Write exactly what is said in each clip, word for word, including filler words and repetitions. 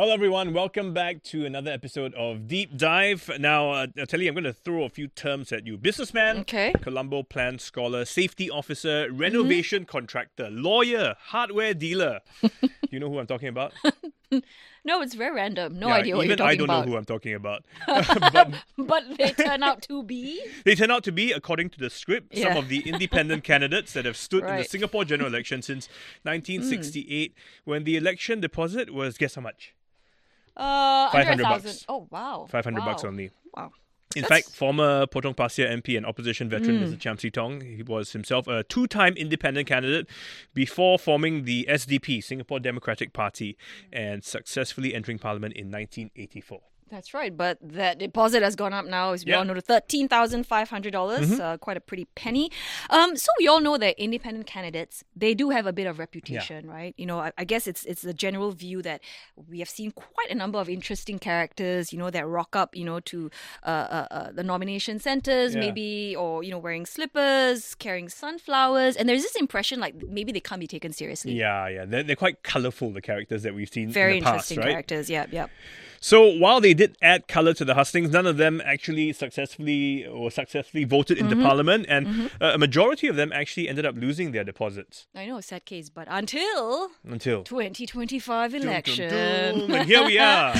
Hello everyone, welcome back to another episode of Deep Dive. Now, uh, I'll tell you, I'm going to throw a few terms at you. Businessman, Okay. Colombo Plan Scholar, Safety Officer, Renovation mm-hmm. Contractor, Lawyer, Hardware Dealer. Do you know who I'm talking about? No, it's very random. No yeah, idea what you're talking I don't about. know who I'm talking about. but, but they turn out to be? They turn out to be, according to the script, yeah. some of the independent candidates that have stood right. in the Singapore general election since nineteen sixty-eight, mm. when the election deposit was, guess how much? Uh, five hundred bucks. Oh, wow. five hundred wow. bucks only. Wow. In That's... fact, former Potong Pasir M P and opposition veteran mm. Mister Chiam See Tong, he was himself a two-time independent candidate before forming the S D P, Singapore Democratic Party, and successfully entering Parliament in nineteen eighty-four. That's right, but that deposit has gone up now, as we yeah. all know, to thirteen thousand five hundred dollars, mm-hmm. uh, quite a pretty penny. Um, so we all know that independent candidates, they do have a bit of reputation, yeah. right? You know, I, I guess it's it's the general view that we have seen quite a number of interesting characters, you know, that rock up, you know, to uh, uh, uh, the nomination centres, yeah. maybe, or, you know, wearing slippers, carrying sunflowers, and there's this impression like maybe they can't be taken seriously. Yeah, yeah, they're, they're quite colourful, the characters that we've seen Very in the past, interesting right? characters, yeah, yeah. So while they did add colour to the hustings, none of them actually successfully or successfully voted into mm-hmm. Parliament, and mm-hmm. uh, a majority of them actually ended up losing their deposits. I know, sad case, but until until twenty twenty-five election, dum, dum, dum. And here we are.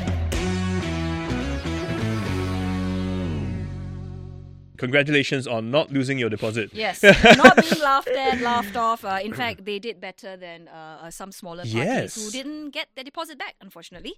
Congratulations on not losing your deposit. Yes, not being laughed at, laughed off. Uh, in fact, they did better than uh, uh, some smaller parties yes. who didn't get their deposit back, unfortunately.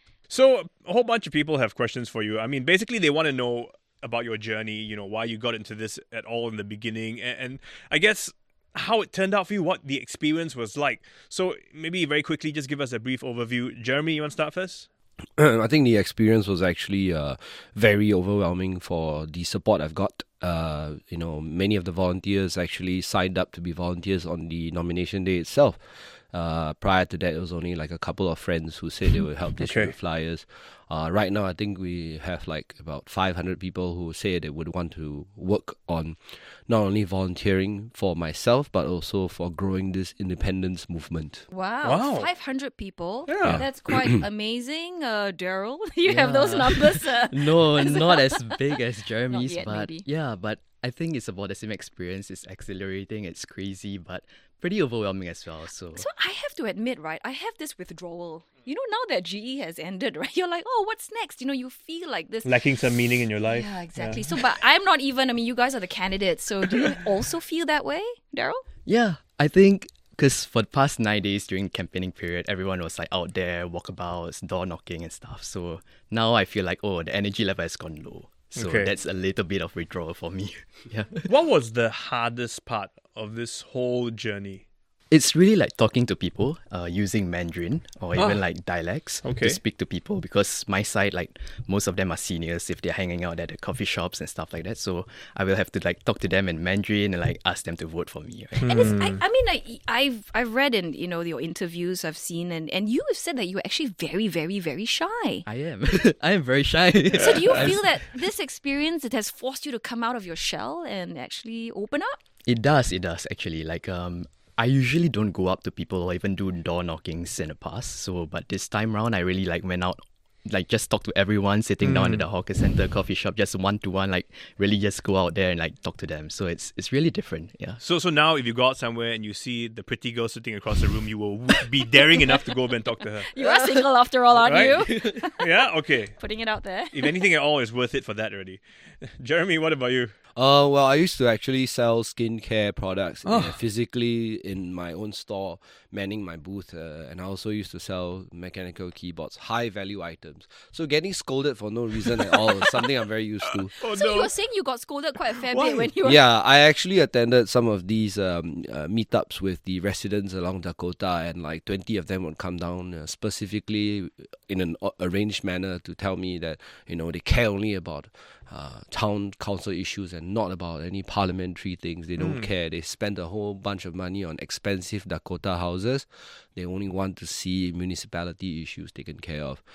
So, a whole bunch of people have questions for you. I mean, basically, they want to know about your journey, you know, why you got into this at all in the beginning, and, and I guess how it turned out for you, what the experience was like. So, maybe very quickly, just give us a brief overview. Jeremy, you want to start first? I think the experience was actually uh, very overwhelming for the support I've got. Uh, you know, many of the volunteers actually signed up to be volunteers on the nomination day itself. Uh, prior to that, it was only like a couple of friends who said they would help distribute okay. flyers. Uh, right now, I think we have like about five hundred people who say they would want to work on not only volunteering for myself, but also for growing this independence movement. Wow, wow. five hundred people. Yeah. That's quite amazing. Uh, Daryl, you yeah. have those numbers? Uh, no, as not well. as big as Jeremy's, yet, but maybe. yeah, but I think it's about the same experience. It's exhilarating, it's crazy, but pretty overwhelming as well. So, so I have to admit, right, I have this withdrawal. You know, now that G E has ended, right, you're like, oh, what's next? You know, you feel like this. Lacking some meaning in your life. Yeah, exactly. Yeah. So, but I'm not even, I mean, you guys are the candidates. So do you also feel that way, Daryl? Yeah, I think because for the past nine days during the campaigning period, everyone was like out there, walkabouts, door knocking and stuff. So now I feel like, oh, the energy level has gone low. So okay. that's a little bit of withdrawal for me. yeah. What was the hardest part of this whole journey? It's really like talking to people uh, using Mandarin or even ah. like dialects okay. to speak to people, because my side, like most of them are seniors if they're hanging out at the coffee shops and stuff like that. So I will have to like talk to them in Mandarin and like ask them to vote for me. Right? And it's, I, I mean, I, I've I've read in, you know, your interviews I've seen, and, and you have said that you were actually very, very, very shy. I am. I am very shy. So do you feel that this experience, it has forced you to come out of your shell and actually open up? It does. It does actually. Like um. I usually don't go up to people or even do door knockings in the past. So, but this time round, I really like went out, like just talk to everyone sitting mm. down at the hawker center, coffee shop, just one to one, like really just go out there and like talk to them. So it's it's really different. Yeah. So so now if you go out somewhere and you see the pretty girl sitting across the room, you will be daring enough to go over and talk to her. You are single after all, aren't right? you? Yeah. Okay. Putting it out there. If anything at all, is worth it for that already. Jeremy, what about you? Uh, well, I used to actually sell skincare products Oh. uh, physically in my own store, manning my booth, uh, and I also used to sell mechanical keyboards, high-value items. So getting scolded for no reason at all is something I'm very used to. Oh, So no. you were saying you got scolded quite a fair Why? bit when you were... Yeah, I actually attended some of these um, uh, meetups with the residents along Dakota, and like twenty of them would come down uh, specifically in an a- arranged manner to tell me that, you know, they care only about uh, town council issues and not about any parliamentary things. They don't Mm. care. They spend a whole bunch of money on expensive Dakota houses. They only want to see municipality issues taken care of.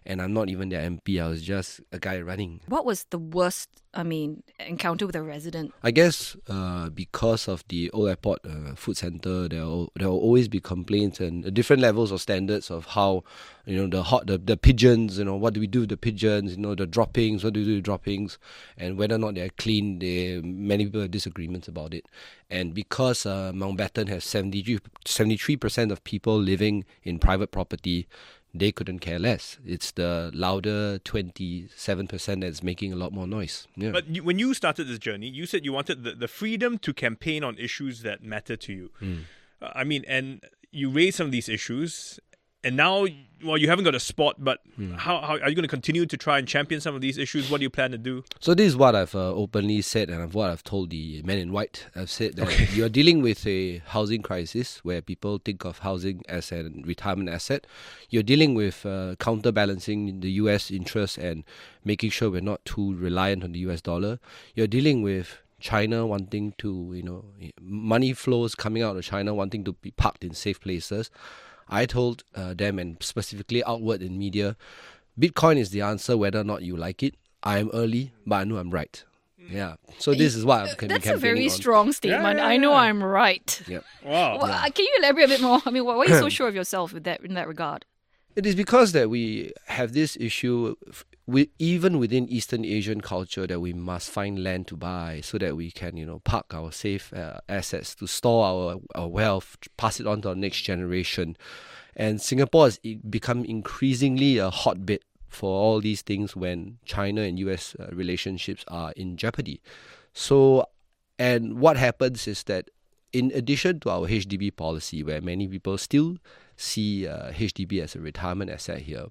and I'm not even their M P. I was just a guy running. What was the worst, I mean, encounter with a resident? I guess uh, because of the Old Airport uh, Food Centre, there will there will always be complaints and different levels of standards of how, you know, the hot the, the pigeons, you know, what do we do with the pigeons, you know, the droppings, what do we do with droppings, and whether or not they're clean. They, many people have disagreements about it. And because uh, Mountbatten has seventy-three percent of people living in private property, they couldn't care less. It's the louder twenty-seven percent that's making a lot more noise. Yeah. But you, when you started this journey, you said you wanted the, the freedom to campaign on issues that matter to you. Mm. Uh, I mean, and you raised some of these issues, and now, well, you haven't got a spot, but Mm. how, how are you going to continue to try and champion some of these issues? What do you plan to do? So this is what I've uh, openly said, and what I've told the men in white. I've said that Okay. you're dealing with a housing crisis where people think of housing as a retirement asset. You're dealing with uh, counterbalancing the U S interest and making sure we're not too reliant on the U S dollar. You're dealing with China wanting to, you know, money flows coming out of China wanting to be parked in safe places. I told uh, them, and specifically outward in media, Bitcoin is the answer whether or not you like it. I am early, but I know I'm right. Yeah. So this is what I'm can be That's a campaigning very on. strong statement. Yeah, yeah, I know yeah. I'm right. Yeah. Wow. Well, uh, can you elaborate a bit more? I mean, why, why are you so sure of yourself with that in that regard? It is because that we have this issue, f- we, even within Eastern Asian culture, that we must find land to buy so that we can, you know, park our safe uh, assets to store our, our wealth, pass it on to our next generation. And Singapore has i- become increasingly a hotbed for all these things when China and U S uh, relationships are in jeopardy. So, and what happens is that in addition to our H D B policy, where many people still see uh, H D B as a retirement asset here,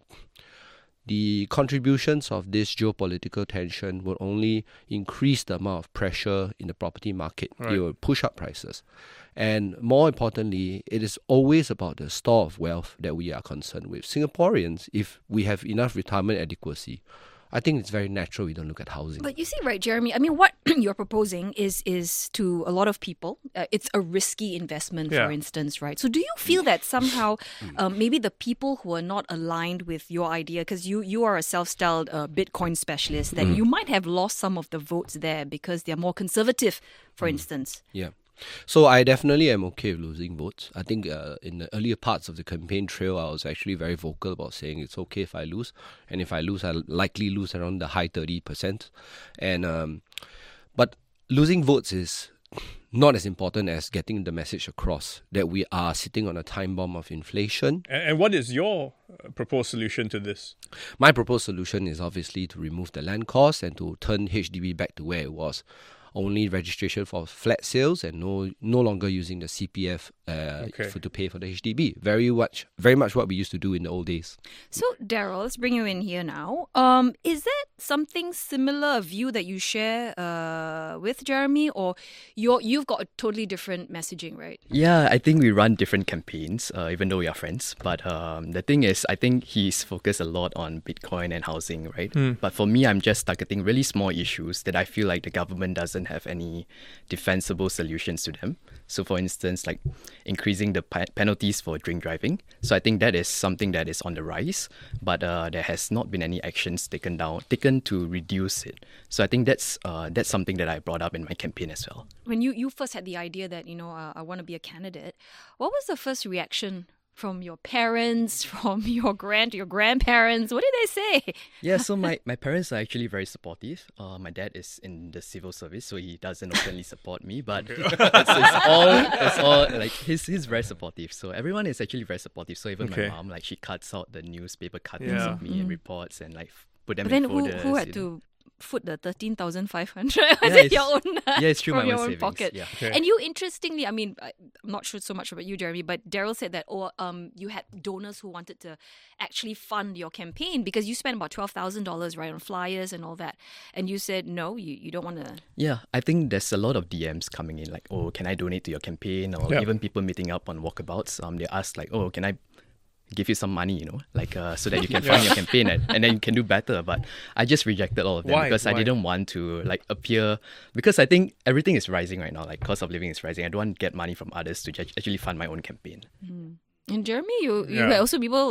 the contributions of this geopolitical tension will only increase the amount of pressure in the property market. Right. It will push up prices. And more importantly, it is always about the store of wealth that we are concerned with. Singaporeans, if we have enough retirement adequacy, I think it's very natural we don't look at housing. But you see, right, Jeremy, I mean, what you're proposing is is to a lot of people, uh, it's a risky investment, Yeah. for instance, right? So do you feel that somehow um, maybe the people who are not aligned with your idea, because you, you are a self-styled uh, Bitcoin specialist, that you might have lost some of the votes there because they're more conservative, for instance? Yeah. So I definitely am okay with losing votes. I think uh, in the earlier parts of the campaign trail, I was actually very vocal about saying it's okay if I lose. And if I lose, I'll likely lose around the high thirty percent. And um, but losing votes is not as important as getting the message across that we are sitting on a time bomb of inflation. And, and what is your uh, proposed solution to this? My proposed solution is obviously to remove the land cost and to turn H D B back to where it was. Only registration for flat sales and no no longer using the C P F uh, Okay. for, to pay for the H D B. Very much, very much what we used to do in the old days. So, Daryl, let's bring you in here now. Um, is that something similar, a view that you share uh, with Jeremy, or you're, you've got a totally different messaging, right? Yeah, I think we run different campaigns, uh, even though we are friends. But um, the thing is, I think he's focused a lot on Bitcoin and housing, right? But for me, I'm just targeting really small issues that I feel like the government doesn't have any defensible solutions to them. So, for instance, like increasing the pe- penalties for drink driving. So, I think that is something that is on the rise, but uh, there has not been any actions taken down, taken to reduce it. So, I think that's uh, that's something that I brought up in my campaign as well. When you, you first had the idea that, you know, uh, I want to be a candidate, what was the first reaction from your parents, from your grand, your grandparents? What did they say? Yeah, so my, my parents are actually very supportive. Uh, my dad is in the civil service, so he doesn't openly support me, but it's, it's all it's all like he's he's very supportive. So everyone is actually very supportive. So even Okay. my mom, like she cuts out the newspaper cuttings Yeah. of me and reports and like f- put them But then in who, folders. who had you know. to foot the thirteen thousand five hundred? Was Yeah, it it's- your own? uh, yeah, it's through from my your own own savings, pocket. yeah. Okay. And you, interestingly, I mean, I- I'm not sure so much about you, Jeremy, but Daryl said that, oh, um, you had donors who wanted to actually fund your campaign because you spent about twelve thousand dollars, right, on flyers and all that. And you said, no, you, you don't want to. Yeah, I think there's a lot of D Ms coming in, like, oh, can I donate to your campaign? Or Yeah. even people meeting up on walkabouts. Um, they ask like, oh, can I give you some money, you know, like uh, so that you can fund your campaign and, and then you can do better. But I just rejected all of them Why? because I Why? didn't want to like appear, because I think everything is rising right now, like cost of living is rising. I don't want to get money from others to ju- actually fund my own campaign. And Jeremy, you, you Yeah. had also people like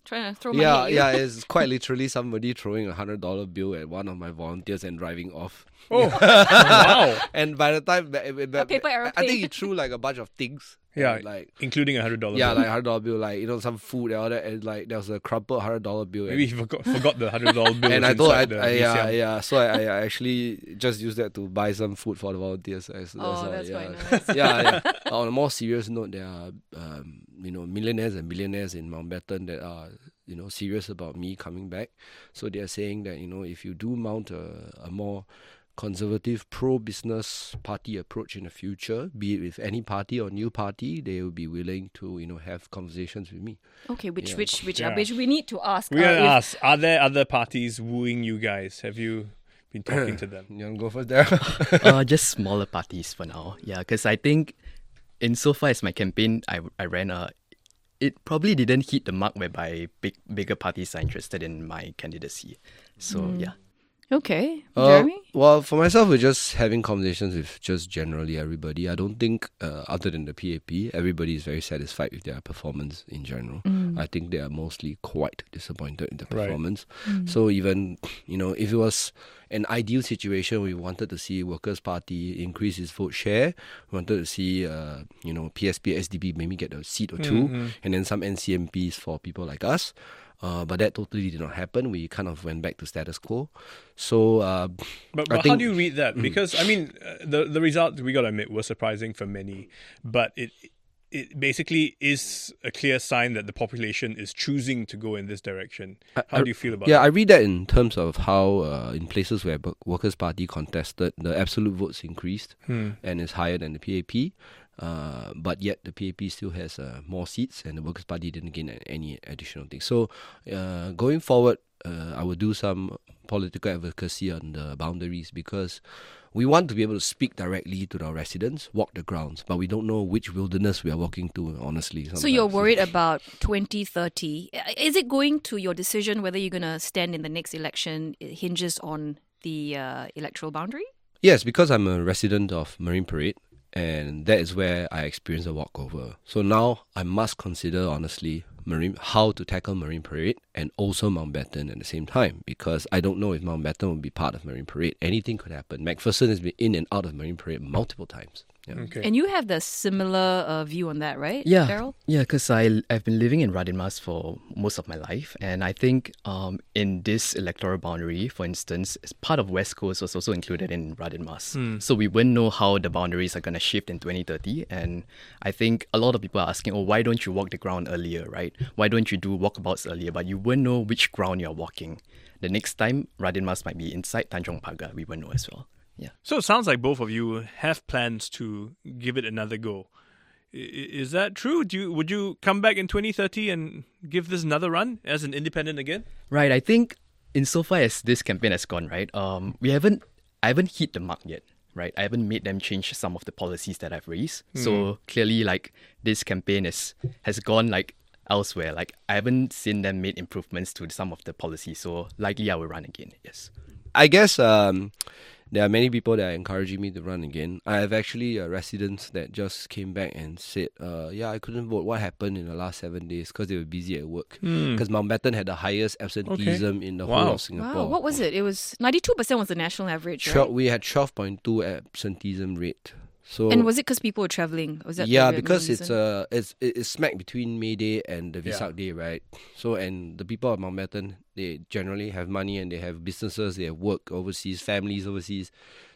Trying to throw money Yeah, at you. yeah, it's quite literally somebody throwing a hundred dollar bill at one of my volunteers and driving off. Oh, wow. And by the time, ba- ba- ba- A paper I aeroplane. think he threw like a bunch of things. Yeah, And, like including a hundred dollar. yeah, like hundred dollar bill, like you know, some food and all that, and like there was a crumpled hundred dollar bill. Maybe and, he forgot forgot the hundred dollar bill. and was I thought, I, inside the I, yeah, museum. yeah. So I, I actually just used that to buy some food for the volunteers. I- so Oh, how- that's yeah. quite nice. yeah, yeah. On a more serious note, there are um, you know millionaires and billionaires in Mountbatten that are you know serious about me coming back. So they are saying that you know if you do mount a, a more conservative pro-business party approach in the future, be it with any party or new party, they will be willing to you know have conversations with me. Okay, which Yeah. which which Yeah. uh, which we need to ask. We're uh, gonna if- ask: are there other parties wooing you guys? Have you been talking to them? You want to go first there? uh, just smaller parties for now. Yeah, because I think, insofar as my campaign, I I ran a, it probably didn't hit the mark whereby big bigger parties are interested in my candidacy. So yeah. Okay, Uh, Jeremy. well, for myself, we're just having conversations with just generally everybody. I don't think, uh, other than the P A P, everybody is very satisfied with their performance in general. I think they are mostly quite disappointed in the Right. performance. So even, you know, if it was an ideal situation, we wanted to see Workers' Party increase its vote share. We wanted to see, uh, you know, P S P, S D P maybe get a seat or two, and then some N C M Ps for people like us. Uh, but that totally did not happen. We kind of went back to status quo. So, uh, But, I but how think- do you read that? Because I mean, uh, the the results we gotta admit were surprising for many, but it it basically is a clear sign that the population is choosing to go in this direction. How do you feel about yeah, that? I read that in terms of how uh, in places where Wo- Workers' Party contested, the absolute votes increased Hmm. and is higher than the P A P. Uh, but yet the P A P still has uh, more seats, and the Workers' Party didn't gain a- any additional things. So uh, going forward, uh, I will do some political advocacy on the boundaries, because we want to be able to speak directly to our residents, walk the grounds, but we don't know which wilderness we are walking to, honestly. So you're sometimes. worried about twenty thirty. Is it going to your decision whether you're going to stand in the next election? It hinges on the uh, electoral boundary? Yes, because I'm a resident of Marine Parade, and that is where I experienced a walkover. So now I must consider, honestly, Marine how to tackle Marine Parade and also Mountbatten at the same time, because I don't know if Mountbatten will be part of Marine Parade. Anything could happen. McPherson has been in and out of Marine Parade multiple times. Yeah. Okay. And you have the similar uh, view on that, right? Yeah, Daryl? yeah, because I I've been living in Radin Mas for most of my life, and I think um in this electoral boundary, for instance, as part of West Coast was also included in Radin Mas. So we wouldn't know how the boundaries are going to shift in twenty thirty, and I think a lot of people are asking, oh, why don't you walk the ground earlier, right? Why don't you do walkabouts earlier? But you wouldn't know which ground you're walking. The next time, Radin Mas might be inside Tanjong Pagar. We wouldn't know as well. Yeah. So it sounds like both of you have plans to give it another go. I- i- Is that true? Do you would you come back in twenty thirty and give this another run as an independent again? Right. I think insofar as this campaign has gone, right, um, we haven't, I haven't hit the mark yet, right? I haven't made them change some of the policies that I've raised. So clearly, like, this campaign is, has gone, like, elsewhere. Like, I haven't seen them made improvements to some of the policies. So likely I will run again, yes. I guess um, there are many people that are encouraging me to run again. I have actually uh, residents that just came back and said, uh, yeah, I couldn't vote. What happened in the last seven days? Because they were busy at work. Because Mountbatten had the highest absenteeism in the Wow. whole of Singapore. Wow, what was it? It was ninety-two percent was the national average, right? Twelve, we had twelve point two absenteeism rate. So And was it because people were traveling? Was that the yeah, real because reason? it's uh it's it's smack between May Day and the Yeah. Vesak Day, right? So and the people of Mountbatten, they generally have money and they have businesses, they have work overseas, families overseas.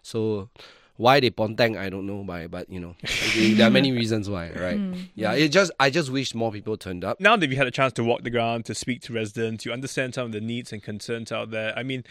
So why they pontang, I don't know, by but you know there are many reasons why, right? Yeah, it just I just wish more people turned up. Now that you've had a chance to walk the ground, to speak to residents, you understand some of the needs and concerns out there. I mean,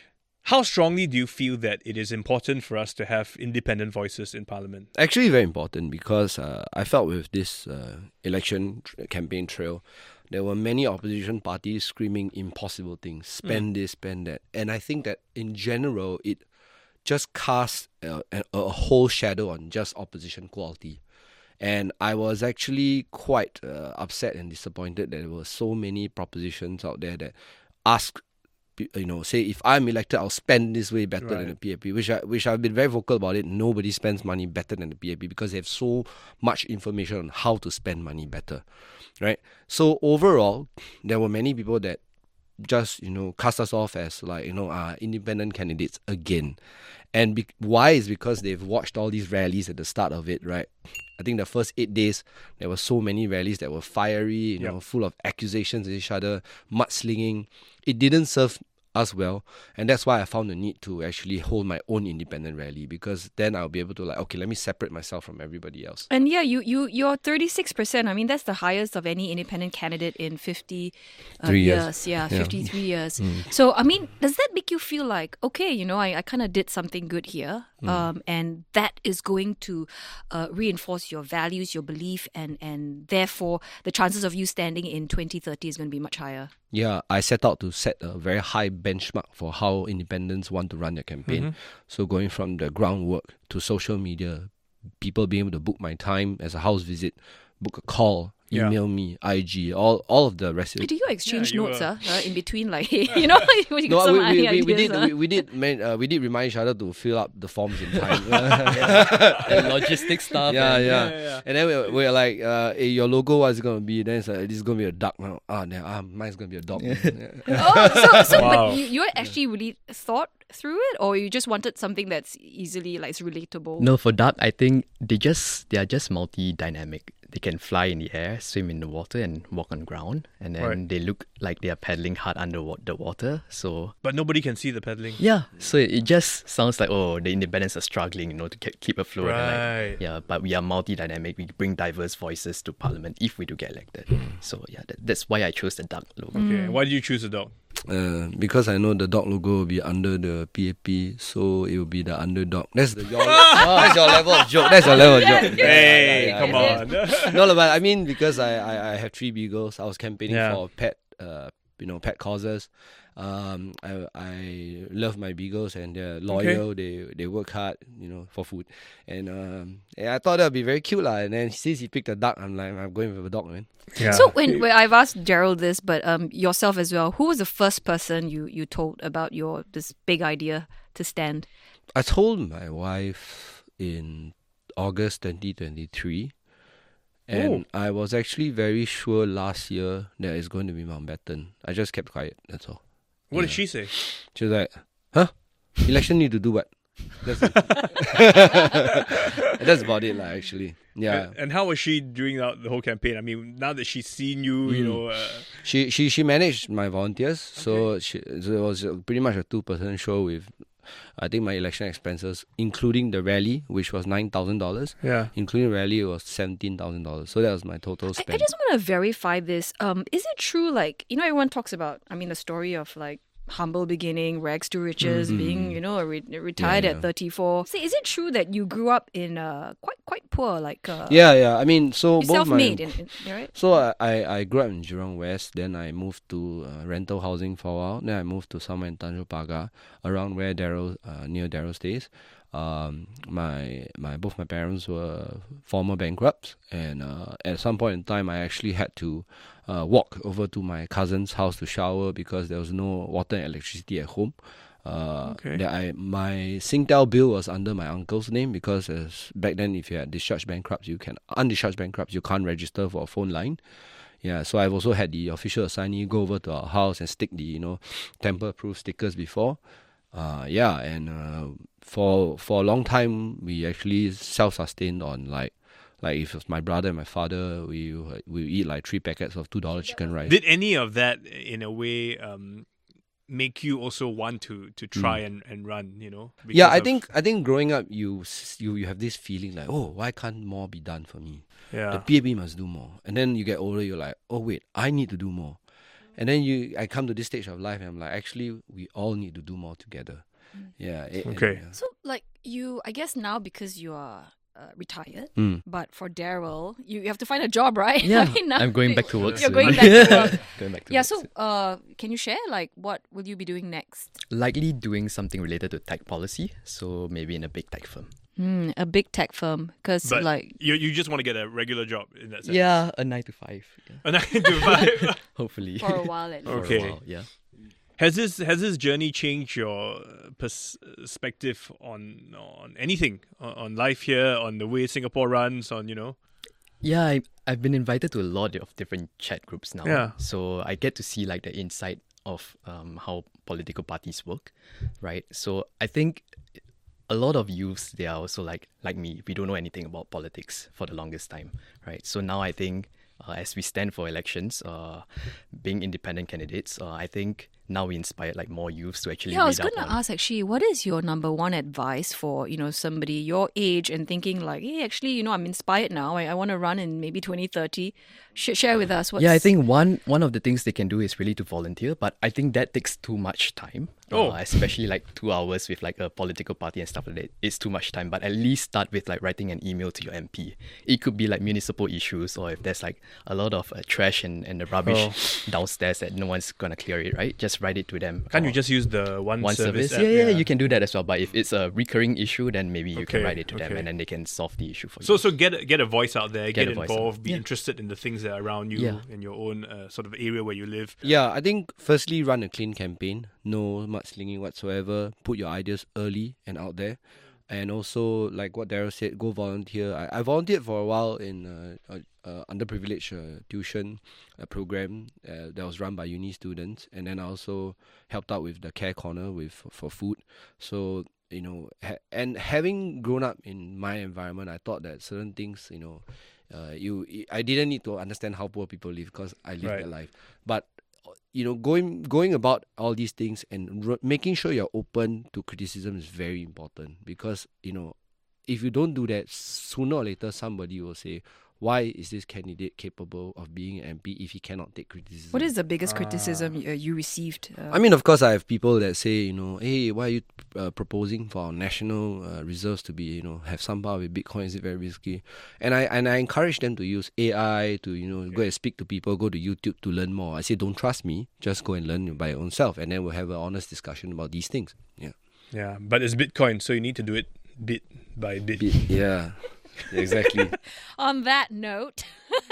how strongly do you feel that it is important for us to have independent voices in Parliament? Actually, very important, because uh, I felt with this uh, election tr- campaign trail, there were many opposition parties screaming impossible things, spend this, spend that. And I think that in general, it just casts a, a, a whole shadow on just opposition quality. And I was actually quite uh, upset and disappointed that there were so many propositions out there that ask you know, say if I'm elected, I'll spend this way better Right. than the P A P, which I which I've been very vocal about it. Nobody spends money better than the P A P because they have so much information on how to spend money better, right? So overall, there were many people that just, you know, cast us off as like, you know, uh, independent candidates again. And be- why is because they've watched all these rallies at the start of it, right? I think the first eight days, there were so many rallies that were fiery, you Yep. know, full of accusations at each other, mudslinging. It didn't serve us well, and that's why I found the need to actually hold my own independent rally, because then I'll be able to like, okay, let me separate myself from everybody else. And yeah, you you you're thirty-six percent. I mean, that's the highest of any independent candidate in fifty uh, Three years. years. Yeah, Yeah. fifty-three years. So I mean, does that make you feel like, okay, you know, I, I kind of did something good here, um, and that is going to uh, reinforce your values, your belief, and and therefore the chances of you standing in twenty thirty is going to be much higher. Yeah, I set out to set a very high benchmark for how independents want to run their campaign. Mhm. So going from the groundwork to social media, people being able to book my time as a house visit, book a call, Yeah. email me, I G, all all of the rest of Do you exchange you notes, were- uh, uh, in between, like you know, you No, got some we, we, we, ideas, we did uh? we, we did man, uh, we did remind each other to fill up the forms in time. and logistics stuff. Yeah, and, yeah. yeah, yeah. And then we're, we're like, uh, hey, your logo, what's it gonna be? Then it's like, this is gonna be a duck now. Ah, then, ah, mine's gonna be a dog. Yeah. Oh, so, so Wow. but you, you actually really thought through it, or you just wanted something that's easily like it's relatable? No, for duck, I think they just they are just multi-dynamic. They can fly in the air, swim in the water, and walk on ground. And then Right. they look like they are paddling hard under wa- the water. So But nobody can see the pedaling. yeah, so it just sounds like, oh, the independents are struggling, you know, to ke- keep afloat. and Right. like, yeah, but we are multi-dynamic. We bring diverse voices to parliament if we do get elected. So yeah, that, that's why I chose the duck logo. Okay, why did you choose a dog? Uh, because I know the dog logo will be under the P A P, so it will be the underdog. That's the your, that's your level of joke. That's your level of joke. Hey, Yeah, yeah, come yeah. on. No, no, but I mean, because I, I, I have three beagles, I was campaigning Yeah. for pet, uh, you know, pet causes. Um, I I love my beagles and they're loyal. They they work hard, you know, for food. And um, yeah, I thought that'd be very cute lah. And then since he picked a duck, I'm like, I'm going with a dog, man. Yeah. So when, when I've asked Gerald this, but um yourself as well, who was the first person you you told about your this big idea to stand? I told my wife in August twenty twenty-three, and I was actually very sure last year that it's going to be Mountbatten. I just kept quiet, that's all. What did Yeah. she say? She was like, huh? Election need to do what? That's it. That's about it, like, actually. Yeah. And, and how was she during the, the whole campaign? I mean, now that she's seen you, you Mm. know. Uh, She she she managed my volunteers, so she so it was a- pretty much a two person show with, I think, my election expenses, including the rally, which was nine thousand dollars. yeah. Including rally, it was seventeen thousand dollars. So that was my total I, spend. I just want to verify this. Um, is it true? Like you know, everyone talks about. I mean, the story of like humble beginning, rags to riches, being you know a re- retired Yeah, at yeah. thirty-four. So is it true that you grew up in uh quite quite poor, like uh, Yeah, yeah. I mean, so you both my self-made, in, in, right? so I, I I grew up in Jurong West. Then I moved to uh, rental housing for a while. Then I moved to somewhere in Tanjong Pagar, around where Daryl uh, near Daryl stays. Um, my my both my parents were former bankrupts, and uh, at some point in time, I actually had to uh, walk over to my cousin's house to shower because there was no water and electricity at home. Uh, Okay. that I my Singtel bill was under my uncle's name because as back then, if you had discharged bankrupts, you can undischarged bankrupts, you can't register for a phone line. Yeah, so I've also had the official assignee go over to our house and stick the you know tamper-proof stickers before. Uh, yeah, and uh, for for a long time we actually self-sustained on like like if it was my brother and my father, we we eat like three packets of two dollar chicken rice. Did any of that, in a way, um, make you also want to to try and, and run? You know. Mm. Yeah, because I of- think I think growing up, you s- you you have this feeling like, oh, why can't more be done for me? The Yeah. P A P must do more. And then you get older, you're like, oh wait, I need to do more. And then you, I come to this stage of life, and I'm like, actually, we all need to do more together. Yeah. it- and, Okay. yeah. So like you, I guess now because you are uh, retired, Mm. but for Daryl, you, you have to find a job, right? Yeah, I mean, now I'm going you- back to work You're soon. going back to work. Going back to Yeah. work So soon. uh, can you share like what will you be doing next? Likely doing something related to tech policy, so maybe in a big tech firm. Hmm, a big tech firm, because But like you you just want to get a regular job in that sense. Yeah, a nine to five. Yeah. A nine to five. Hopefully. for a while at least. For a Okay. while, yeah. Has this has this journey changed your perspective on on anything, on, on life here, on the way Singapore runs, on you know? Yeah, I, I've been invited to a lot of different chat groups now. Yeah. So I get to see like the insight of um, how political parties work, right? So I think a lot of youths, they are also like like me. We don't know anything about politics for the longest time, right? So now I think uh, as we stand for elections, uh, being independent candidates, uh, I think now we inspire like more youths to actually Yeah, I was read going up to on. ask actually, what is your number one advice for, you know, somebody your age and thinking like, hey, actually, you know, I'm inspired now. I, I want to run in maybe twenty thirty. Sh- share with us. What's... Yeah, I think one one of the things they can do is really to volunteer, but I think that takes too much time. Oh. Uh, especially like two hours with like a political party and stuff like that. It's too much time. But at least start with like writing an email to your M P. It could be like municipal issues, or if there's like a lot of uh, trash and, and the rubbish downstairs that no one's gonna clear it, right? Just write it to them. Can't you Or just use the one, one service? service? app? Yeah, yeah, you can do that as well. But if it's a recurring issue, then maybe you Okay, can write it to them okay. and then they can solve the issue for So you. so get a- get a voice out there, get, Get a voice out. involved, be Yeah. interested in the things that are around you Yeah. in your own uh, sort of area where you live. Yeah, I think firstly run a clean campaign. No mudslinging whatsoever. Put your ideas early and out there. And also, like what Daryl said, go volunteer. I, I volunteered for a while in uh, a, a underprivileged uh, tuition uh, program uh, that was run by uni students. And then I also helped out with the Care Corner with for food. So, you know, ha- and having grown up in my environment, I thought that certain things, you know, uh, you I didn't need to understand how poor people live because I lived Right. that life. But you know, going going about all these things and r- making sure you're open to criticism is very important, because you know, if you don't do that, sooner or later somebody will say, why is this candidate capable of being an M P if he cannot take criticism? What is the biggest criticism uh, you received? Uh, I mean, of course, I have people that say, you know, hey, why are you uh, proposing for our national uh, reserves to be, you know, have some power with Bitcoin? Is it very risky? And I and I encourage them to use A I to, you know, go and speak to people, go to YouTube to learn more. I say, don't trust me, just go and learn by your own self, and then we'll have an honest discussion about these things. Yeah. Yeah, but it's Bitcoin, so you need to do it bit by bit. Bit, yeah. Exactly. on that note,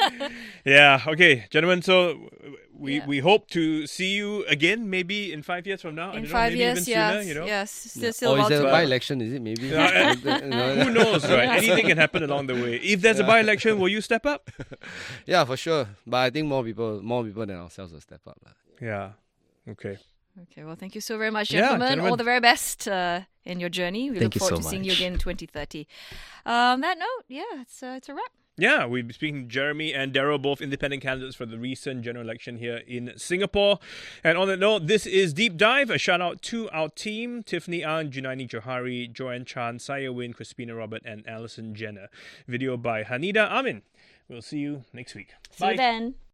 Yeah, okay, gentlemen. So we Yeah. we hope to see you again, maybe in five years from now. I in don't five know, maybe years, even yes, sooner, you know. yes, still, Yeah. still Or is about there to a go. by-election? Is it maybe? Yeah, Like that, you know? Who knows, right? Anything can happen along the way. If there's a by-election, will you step up? Yeah, for sure. But I think more people, more people than ourselves will step up. lah. Yeah. Okay. Okay, well, thank you so very much, Yeah, gentlemen. gentlemen. All the very best uh, in your journey. We Thank look you forward so to seeing you much. again in twenty thirty. On that note, yeah, it's, uh, it's a wrap. Yeah, we'll be speaking to Jeremy and Daryl, both independent candidates for the recent general election here in Singapore. And on that note, this is Deep Dive. A shout out to our team: Tiffany An, Junaini Johari, Joanne Chan, Saya Win, Crispina Robert, and Alison Jenner. Video by Hanida Amin. We'll see you next week. See you then.